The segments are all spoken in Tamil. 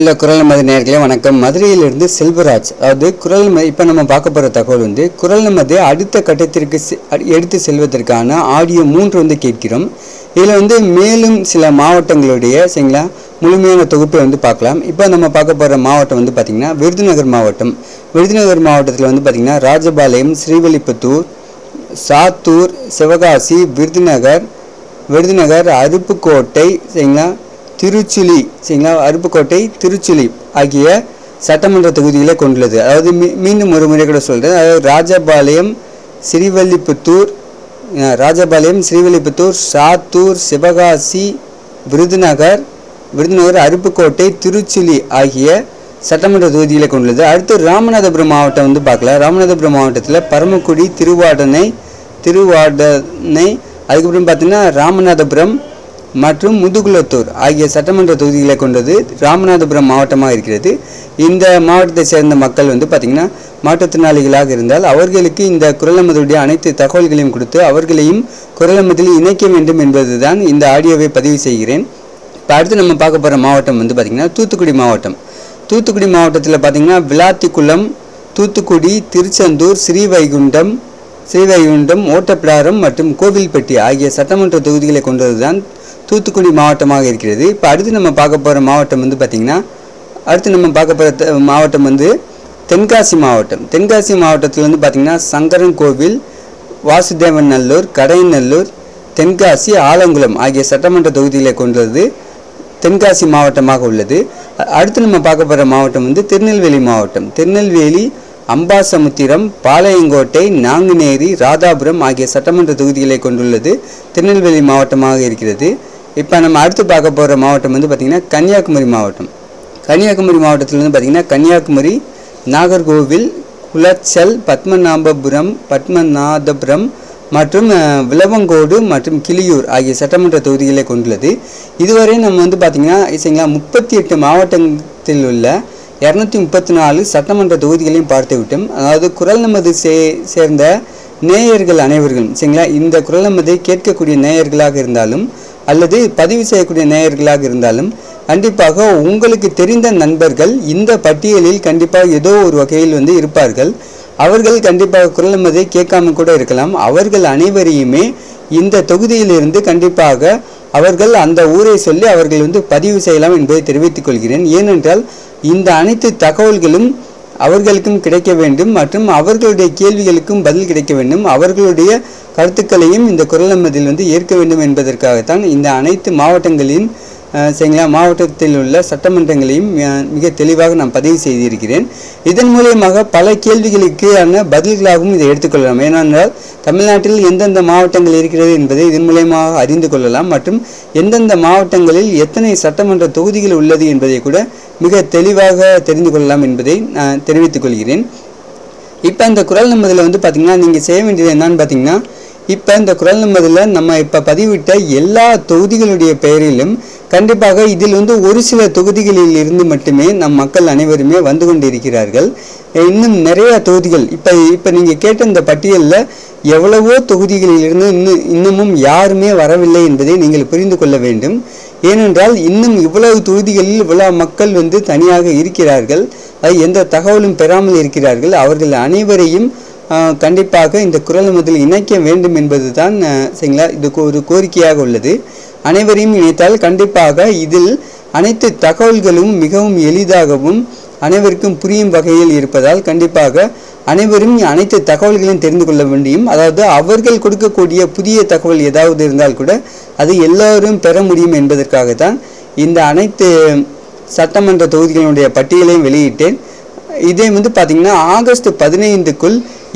இல்லை குரல் நமது நேயர்களே வணக்கம். மதுரையிலிருந்து செல்வராஜ். அதாவது குரல் இப்போ நம்ம பார்க்க போகிற தகவல் குரல் நமது அடுத்த கட்டத்திற்கு எடுத்து செல்வதற்கான ஆடியோ 3 கேட்கிறோம். இதில் மேலும் சில மாவட்டங்களுடைய சரிங்களா முழுமையான தொகுப்பை பார்க்கலாம். இப்போ நம்ம பார்க்க போகிற மாவட்டம் பார்த்திங்கன்னா விருதுநகர் மாவட்டம். விருதுநகர் மாவட்டத்தில் பார்த்திங்கன்னா ராஜபாளையம், ஸ்ரீவில்லிபுத்தூர், சாத்தூர், சிவகாசி, விருதுநகர், அருப்புக்கோட்டை சரிங்களா, திருச்சுழி சரிங்களா, அருப்புக்கோட்டை, திருச்சுழி ஆகிய சட்டமன்ற தொகுதிகளை கொண்டுள்ளது. அதாவது மீண்டும் ஒரு முறை கூட சொல்கிறேன். அதாவது ராஜபாளையம், ஸ்ரீவில்லிபுத்தூர், சாத்தூர், சிவகாசி, விருதுநகர், அருப்புக்கோட்டை, திருச்சுழி ஆகிய சட்டமன்ற தொகுதிகளை கொண்டுள்ளது. அடுத்து ராமநாதபுரம் மாவட்டம் பார்க்கலாம். ராமநாதபுரம் மாவட்டத்தில் பரமக்குடி, திருவாடனை, அதுக்கப்புறம் பார்த்தீங்கன்னா ராமநாதபுரம் மற்றும் முதுகுளத்தூர் ஆகிய சட்டமன்ற தொகுதிகளை கொண்டது ராமநாதபுரம் மாவட்டமாக இருக்கிறது. இந்த மாவட்டத்தை சேர்ந்த மக்கள் பார்த்திங்கன்னா மாற்றுத்திறனாளிகளாக இருந்தால் அவர்களுக்கு இந்த குரல் நமதுடைய அனைத்து தகவல்களையும் கொடுத்து அவர்களையும் குரல் நமதில் இணைக்க வேண்டும் என்பதுதான் இந்த ஆடியோவை பதிவு செய்கிறேன். இப்போ அடுத்து நம்ம பார்க்க போகிற மாவட்டம் பார்த்திங்கன்னா தூத்துக்குடி மாவட்டம். தூத்துக்குடி மாவட்டத்தில் பார்த்திங்கன்னா விளாத்திக்குளம், தூத்துக்குடி, திருச்செந்தூர், ஸ்ரீவைகுண்டம், ஓட்டப்பிடாரம் மற்றும் கோவில்பட்டி ஆகிய சட்டமன்ற தொகுதிகளை கொண்டது தான் தூத்துக்குடி மாவட்டமாக இருக்கிறது. இப்போ அடுத்து நம்ம பார்க்க போகிற மாவட்டம் பார்த்திங்கன்னா தென்காசி மாவட்டம். தென்காசி மாவட்டத்தில் பார்த்திங்கன்னா சங்கரன்கோவில், வாசுதேவநல்லூர், கடையநல்லூர், தென்காசி, ஆலங்குளம் ஆகிய சட்டமன்ற தொகுதிகளை கொண்டது தென்காசி மாவட்டமாக உள்ளது. அடுத்து நம்ம பார்க்க போகிற மாவட்டம் திருநெல்வேலி மாவட்டம். திருநெல்வேலி, அம்பாசமுத்திரம், பாளையங்கோட்டை, நாங்குநேரி, ராதாபுரம் ஆகிய சட்டமன்ற தொகுதிகளை கொண்டுள்ளது திருநெல்வேலி மாவட்டமாக இருக்கிறது. இப்போ நம்ம அடுத்து பார்க்க போகிற மாவட்டம் பார்த்திங்கன்னா கன்னியாகுமரி மாவட்டம். கன்னியாகுமரி மாவட்டத்தில் பார்த்திங்கன்னா கன்னியாகுமரி, நாகர்கோவில், குளச்சல், பத்மநாதபுரம் மற்றும் விளவங்கோடு மற்றும் கிளியூர் ஆகிய சட்டமன்ற தொகுதிகளை கொண்டுள்ளது. இதுவரை நம்ம பார்த்திங்கன்னா 38 மாவட்டத்தில் உள்ள 234 சட்டமன்ற தொகுதிகளையும் பார்த்து விட்டோம். அதாவது குரல் நமது சேர்ந்த நேயர்கள் அனைவர்களும் சரிங்களா, இந்த குரல் நமதை கேட்கக்கூடிய நேயர்களாக இருந்தாலும் அல்லது பதிவு செய்யக்கூடிய நேயர்களாக இருந்தாலும் கண்டிப்பாக உங்களுக்கு தெரிந்த நண்பர்கள் இந்த பட்டியலில் கண்டிப்பாக ஏதோ ஒரு வகையில் இருப்பார்கள். அவர்கள் கண்டிப்பாக குரல் நமதை கேட்காம கூட இருக்கலாம். அவர்கள் அனைவரையுமே இந்த தொகுதியிலிருந்து கண்டிப்பாக அவர்கள் அந்த ஊரை சொல்லி அவர்கள் பதிவு செய்யலாம் என்பதை தெரிவித்துக் கொள்கிறேன். ஏனென்றால் இந்த அனைத்து தகவல்களும் அவர்களுக்கும் கிடைக்க வேண்டும் மற்றும் அவர்களுடைய கேள்விகளுக்கும் பதில் கிடைக்க வேண்டும். அவர்களுடைய கருத்துக்களையும் இந்த குரல் நமதில் ஏற்க வேண்டும் என்பதற்காகத்தான் இந்த அனைத்து மாவட்டங்களின் சரிங்களா மாவட்டத்தில் உள்ள சட்டமன்றங்களையும் மிக தெளிவாக நான் பதிவு செய்திருக்கிறேன். இதன் மூலமாக பல கேள்விகளுக்கான பதில்களாகவும் இதை எடுத்துக்கொள்ளலாம். ஏனென்றால் தமிழ்நாட்டில் எந்தெந்த மாவட்டங்கள் இருக்கிறது என்பதை இதன் மூலமாக அறிந்து கொள்ளலாம் மற்றும் எந்தெந்த மாவட்டங்களில் எத்தனை சட்டமன்ற தொகுதிகள் உள்ளது என்பதை கூட மிக தெளிவாக தெரிந்து கொள்ளலாம் என்பதை நான் தெரிவித்துக் கொள்கிறேன். இப்போ இந்த குரல் நமதில் பார்த்திங்கன்னா நீங்கள் செய்ய வேண்டியது என்னன்னு பார்த்திங்கன்னா, இப்போ இந்த குரல் நமதில் நம்ம இப்போ பதிவிட்ட எல்லா தொகுதிகளுடைய பெயரிலும் கண்டிப்பாக இதில் ஒரு சில தொகுதிகளில் இருந்து மட்டுமே நம் மக்கள் அனைவருமே வந்து கொண்டு இருக்கிறார்கள். இன்னும் நிறைய தொகுதிகள் இப்போ நீங்கள் கேட்ட இந்த பட்டியலில் எவ்வளவோ தொகுதிகளிலிருந்து இன்னமும் யாருமே வரவில்லை என்பதை நீங்கள் புரிந்து கொள்ள வேண்டும். ஏனென்றால் இன்னும் இவ்வளவு தொகுதிகளில் இவ்வளவு மக்கள் தனியாக இருக்கிறார்கள், அது எந்த தகவலும் பெறாமல் இருக்கிறார்கள். அவர்கள் அனைவரையும் கண்டிப்பாக இந்த குரல் நமதில் இணைக்க வேண்டும் என்பது தான் சரிங்களா இது ஒரு கோரிக்கையாக உள்ளது. அனைவரையும் இணைத்தால் கண்டிப்பாக இதில் அனைத்து தகவல்களும் மிகவும் எளிதாகவும் அனைவருக்கும் புரியும் வகையில் இருப்பதால் கண்டிப்பாக அனைவரும் அனைத்து தகவல்களையும் தெரிந்து கொள்ள முடியும். அதாவது அவர்கள் கொடுக்கக்கூடிய புதிய தகவல் ஏதாவது இருந்தால் கூட அது எல்லோரும் பெற முடியும் என்பதற்காகத்தான் இந்த அனைத்து சட்டமன்ற தொகுதிகளுடைய பட்டியலையும் வெளியிட்டேன். இதே பார்த்திங்கன்னா ஆகஸ்ட் 15க்குள்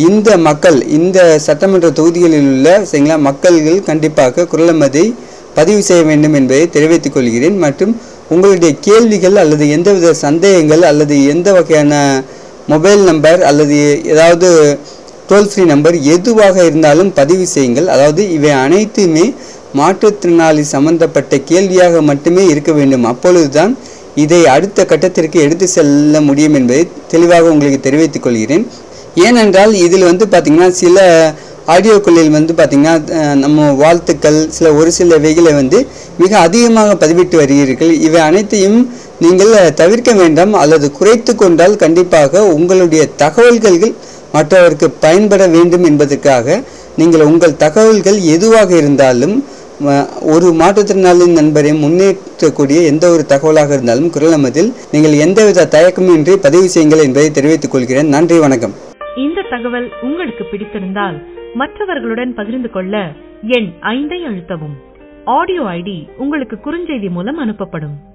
இந்த சட்டமன்ற தொகுதிகளில் உள்ள சரிங்களா மக்கள்கள் கண்டிப்பாக குரல் நமதை பதிவு செய்ய வேண்டும் என்பதை தெரிவித்துக் கொள்கிறேன். மற்றும் உங்களுடைய கேள்விகள் அல்லது எந்தவித சந்தேகங்கள் அல்லது எந்த வகையான மொபைல் நம்பர் அல்லது ஏதாவது டோல் ஃப்ரீ நம்பர் எதுவாக இருந்தாலும் பதிவு செய்யுங்கள். அதாவது இவை அனைத்துமே மாற்றுத்திறனாளி சம்பந்தப்பட்ட கேள்வியாக மட்டுமே இருக்க வேண்டும். அப்பொழுதுதான் இதை அடுத்த கட்டத்திற்கு எடுத்து செல்ல முடியும் என்பதை தெளிவாக உங்களுக்கு தெரிவித்துக் கொள்கிறேன். ஏனென்றால் இதில் பார்த்திங்கன்னா சில ஆடியோக்களில் பார்த்திங்கன்னா நம்ம வாழ்த்துக்கள் ஒரு சில வகைகளை மிக அதிகமாக பதிவிட்டு வருகிறீர்கள். இவை அனைத்தையும் நீங்கள் தவிர்க்க வேண்டாம் அல்லது குறைத்து கொண்டால் கண்டிப்பாக உங்களுடைய தகவல்கள் மற்றவருக்கு பயன்பட வேண்டும் என்பதற்காக நீங்கள் உங்கள் தகவல்கள் எதுவாக இருந்தாலும் ஒரு மாற்றுத்திறனாளி நண்பரை முன்னேற்றக்கூடிய எந்த ஒரு தகவலாக இருந்தாலும் குரல் நமதில் நீங்கள் எந்தவித தயக்கமின்றி பதிவு செய்யுங்கள் என்பதை தெரிவித்துக் கொள்கிறேன். நன்றி, வணக்கம். இந்த தகவல் உங்களுக்கு பிடித்திருந்தால் மற்றவர்களுடன் பகிர்ந்து கொள்ள எண் 5 அழுத்தவும். ஆடியோ ஐடி உங்களுக்கு குறுஞ்செய்தி மூலம் அனுப்பப்படும்.